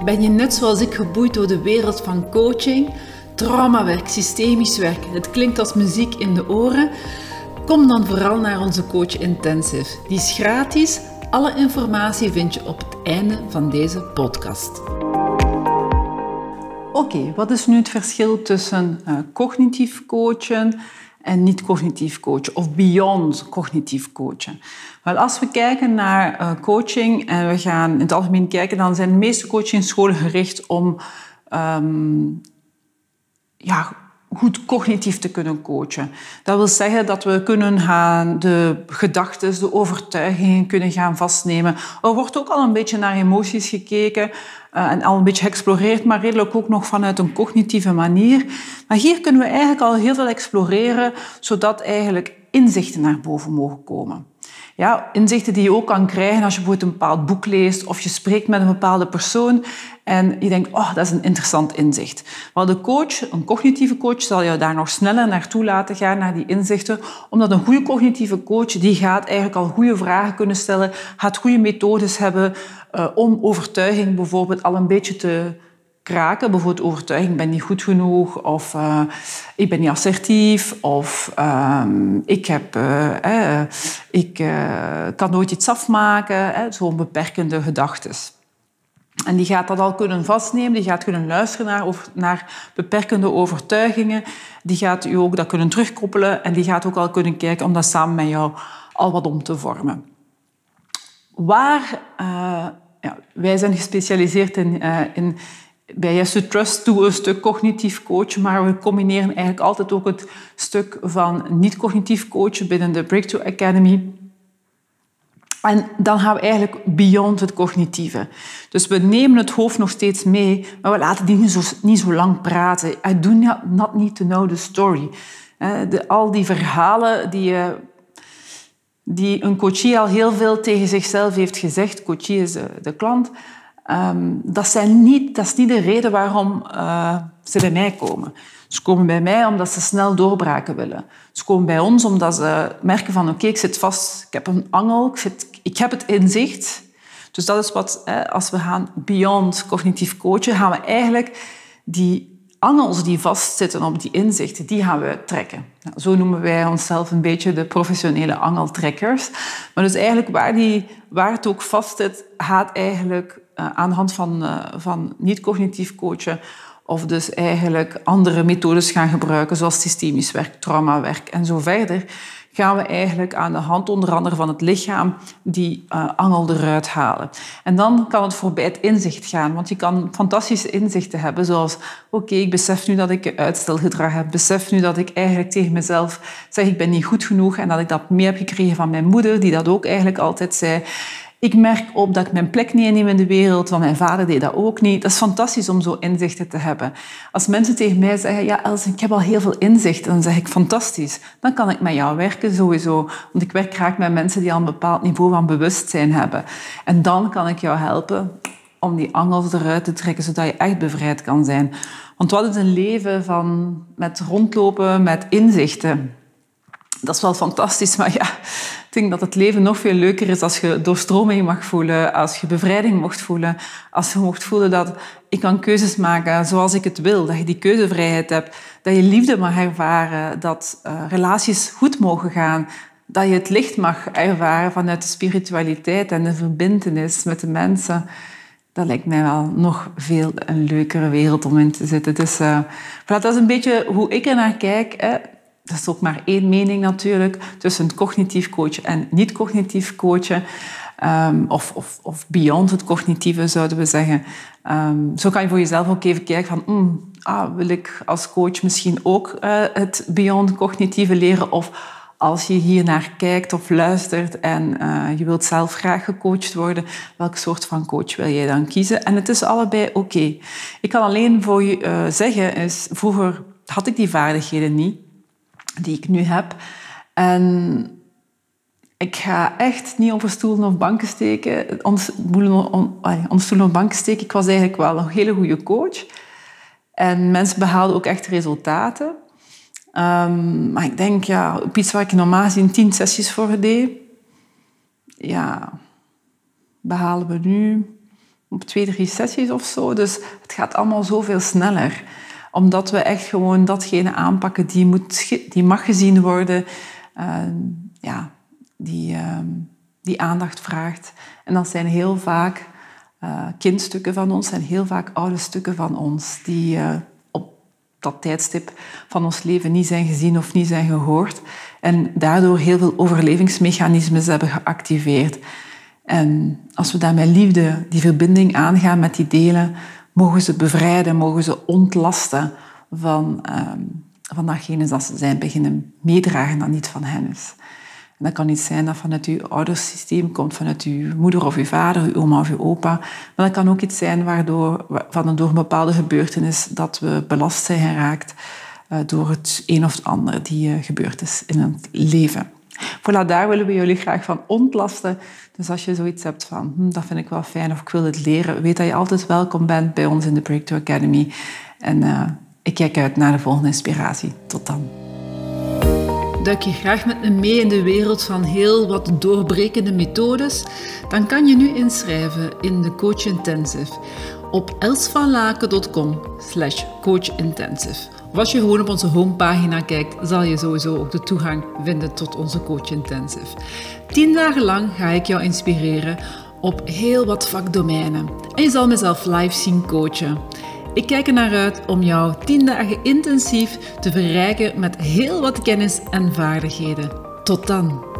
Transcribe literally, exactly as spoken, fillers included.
Ben je net zoals ik geboeid door de wereld van coaching, traumawerk, systemisch werk? Het klinkt als muziek in de oren. Kom dan vooral naar onze Coach Intensive. Die is gratis. Alle informatie vind je op het einde van deze podcast. Oké, okay, wat is nu het verschil tussen uh, cognitief coachen en niet-cognitief coachen of beyond cognitief coachen? Wel, als we kijken naar uh, coaching en we gaan in het algemeen kijken, dan zijn de meeste coachingscholen gericht om um, ja, goed cognitief te kunnen coachen. Dat wil zeggen dat we kunnen gaan de gedachten, de overtuigingen kunnen gaan vastnemen. Er wordt ook al een beetje naar emoties gekeken uh, en al een beetje geëxploreerd, maar redelijk ook nog vanuit een cognitieve manier. Maar hier kunnen we eigenlijk al heel veel exploreren, zodat eigenlijk inzichten naar boven mogen komen. Ja, inzichten die je ook kan krijgen als je bijvoorbeeld een bepaald boek leest of je spreekt met een bepaalde persoon en je denkt, oh, dat is een interessant inzicht. Maar de coach, een cognitieve coach, zal je daar nog sneller naartoe laten gaan, naar die inzichten, omdat een goede cognitieve coach, die gaat eigenlijk al goede vragen kunnen stellen, gaat goede methodes hebben uh, om overtuiging bijvoorbeeld al een beetje te kraken. Bijvoorbeeld overtuiging, ik ben niet goed genoeg, of uh, ik ben niet assertief, of uh, ik, heb, uh, eh, ik uh, kan nooit iets afmaken. Eh, Zo'n beperkende gedachten. En die gaat dat al kunnen vastnemen, die gaat kunnen luisteren naar, over, naar beperkende overtuigingen, die gaat u ook dat kunnen terugkoppelen en die gaat ook al kunnen kijken om dat samen met jou al wat om te vormen. Waar, uh, ja, wij zijn gespecialiseerd in, uh, in bij Yes to Trust doen we een stuk cognitief coachen, maar we combineren eigenlijk altijd ook het stuk van niet-cognitief coachen binnen de Breakthrough Academy. En dan gaan we eigenlijk beyond het cognitieve. Dus we nemen het hoofd nog steeds mee, maar we laten die niet zo, niet zo lang praten. I do not need to know the story. De, al die verhalen die, die een coachie al heel veel tegen zichzelf heeft gezegd, coachie is de, de klant, Um, dat, zijn niet, dat is niet de reden waarom uh, ze bij mij komen. Ze komen bij mij omdat ze snel doorbraken willen. Ze komen bij ons omdat ze merken van oké, okay, ik zit vast, ik heb een angel, ik, zit, ik heb het inzicht. Dus dat is wat, hè, als we gaan beyond cognitief coachen, gaan we eigenlijk die angels die vastzitten op die inzichten, die gaan we trekken. Nou, zo noemen wij onszelf een beetje de professionele angeltrekkers. Maar dus eigenlijk waar, die, waar het ook vastzit, gaat eigenlijk uh, aan de hand van, uh, van niet-cognitief coachen of dus eigenlijk andere methodes gaan gebruiken, zoals systemisch werk, traumawerk en zo verder, gaan we eigenlijk aan de hand onder andere van het lichaam die uh, angel eruit halen. En dan kan het voorbij het inzicht gaan, want je kan fantastische inzichten hebben, zoals oké, okay, ik besef nu dat ik uitstelgedrag heb, besef nu dat ik eigenlijk tegen mezelf zeg ik ben niet goed genoeg en dat ik dat mee heb gekregen van mijn moeder, die dat ook eigenlijk altijd zei. Ik merk op dat ik mijn plek niet inneem in de wereld, want mijn vader deed dat ook niet. Dat is fantastisch om zo inzichten te hebben. Als mensen tegen mij zeggen, ja Els, ik heb al heel veel inzicht, dan zeg ik fantastisch. Dan kan ik met jou werken sowieso. Want ik werk graag met mensen die al een bepaald niveau van bewustzijn hebben. En dan kan ik jou helpen om die angels eruit te trekken, zodat je echt bevrijd kan zijn. Want wat is een leven van, met rondlopen, met inzichten? Dat is wel fantastisch, maar ja, ik denk dat het leven nog veel leuker is als je doorstroming mag voelen, als je bevrijding mocht voelen, als je mocht voelen dat ik kan keuzes maken zoals ik het wil, dat je die keuzevrijheid hebt, dat je liefde mag ervaren, dat uh, relaties goed mogen gaan, dat je het licht mag ervaren vanuit de spiritualiteit en de verbintenis met de mensen. Dat lijkt mij wel nog veel een leukere wereld om in te zitten. Dus uh, dat is een beetje hoe ik er naar kijk, hè. Dat is ook maar één mening natuurlijk, tussen cognitief coachen en niet-cognitief coachen. Um, of, of, of beyond het cognitieve, zouden we zeggen. Um, zo kan je voor jezelf ook even kijken van... Mm, ah, wil ik als coach misschien ook uh, het beyond cognitieve leren? Of als je hier naar kijkt of luistert en uh, je wilt zelf graag gecoacht worden, welke soort van coach wil jij dan kiezen? En het is allebei oké. Okay. Ik kan alleen voor je uh, zeggen, is, vroeger had ik die vaardigheden niet, die ik nu heb. En ik ga echt niet onder stoelen of banken steken. Onder, on, onder stoelen of banken steken. Ik was eigenlijk wel een hele goede coach. En mensen behaalden ook echt resultaten. Um, maar ik denk, ja, op iets waar ik normaal gezien tien sessies voor deed, ja, behalen we nu op twee, drie sessies of zo. Dus het gaat allemaal zoveel sneller. Omdat we echt gewoon datgene aanpakken die, moet, die mag gezien worden. Uh, ja, die, uh, die aandacht vraagt. En dat zijn heel vaak uh, kindstukken van ons. En heel vaak oude stukken van ons. Die uh, op dat tijdstip van ons leven niet zijn gezien of niet zijn gehoord. En daardoor heel veel overlevingsmechanismes hebben geactiveerd. En als we daar met liefde die verbinding aangaan met die delen, mogen ze bevrijden, mogen ze ontlasten van, um, van datgene dat ze zijn beginnen meedragen dat niet van hen is. En dat kan niet zijn dat vanuit uw oudersysteem komt, vanuit uw moeder of uw vader, uw oma of uw opa. Maar dat kan ook iets zijn waardoor, van een, door een bepaalde gebeurtenis dat we belast zijn geraakt uh, door het een of het ander die uh, gebeurd is in het leven. Voilà, daar willen we jullie graag van ontlasten. Dus als je zoiets hebt van, hm, dat vind ik wel fijn of ik wil het leren, weet dat je altijd welkom bent bij ons in de Breakthrough Academy. En uh, ik kijk uit naar de volgende inspiratie. Tot dan. Duik je graag met me mee in de wereld van heel wat doorbrekende methodes? Dan kan je nu inschrijven in de Coach Intensive op elsvanlaken dot com slash coach intensive. Of als je gewoon op onze homepagina kijkt, zal je sowieso ook de toegang vinden tot onze Coach Intensive. Tien dagen lang ga ik jou inspireren op heel wat vakdomeinen. En je zal mezelf live zien coachen. Ik kijk er naar uit om jou tien dagen intensief te verrijken met heel wat kennis en vaardigheden. Tot dan!